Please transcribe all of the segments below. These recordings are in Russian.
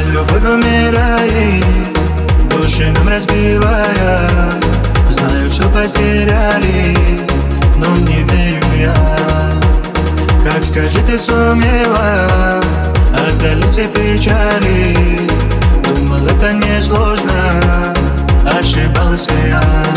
любовь умирает, души нам разбивая. Знаю, все потеряли, но не верю я. Как скажи, ты сумела отдалить все печали. Думал, это несложно, ошибался я.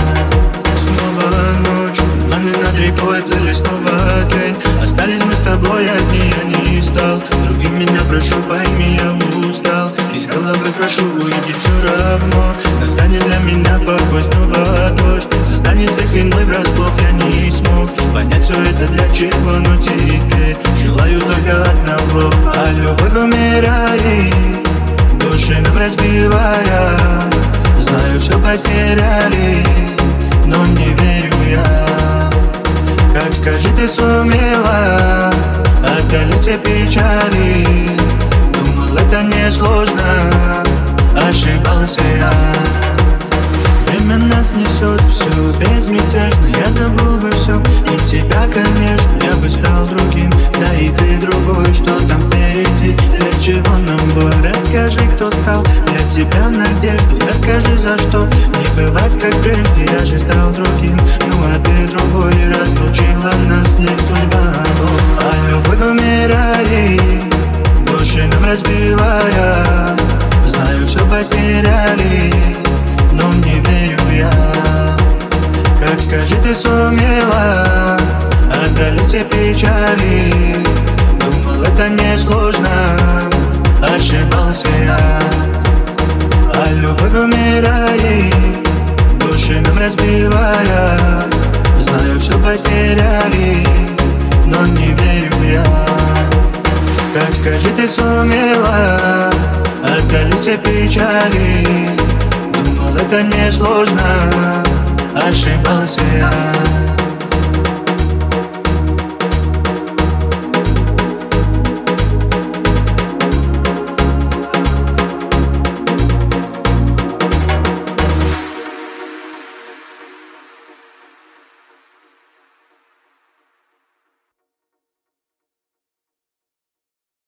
Снова ночь, туманы над рекой, плыли снова день. Остались мы с тобой одни, я не стал другим, меня прошу, пойми, я устал. Из головы прошу, уйди, все равно настанет для меня покой, снова дождь. Застанет всех иной врасплох, я не смог понять все это для чего, но теперь желаю только одного. А любовь умирает, души нам разбивая. Знаю, все потеряли, но не верю я. Как скажи, ты сумела отдалить все печали. Думал, это несложно, ошибался я. Время нас несет все безмятежно. Я забыл бы все и тебя, конечно. Я бы стал другим, да и ты другой. Что там впереди, для чего нам бой? Расскажи, кто стал для тебя надеждой. Расскажи, за что не бывать как прежде. Я же стал другим, ну а ты другой. Разлучила нас не судьба, а любовь умирает, души нам разбивая. Знаю, все потеряли, но не верю я. Как скажи, ты сумела отдалить все печали. Думал, это несложно, ошибался я. А любовь умирает, души нам разбивая. Знаю, все потеряли, но не верю я. Как скажи, ты сумела отдалить все печали. Думал, это несложно, ошибался я.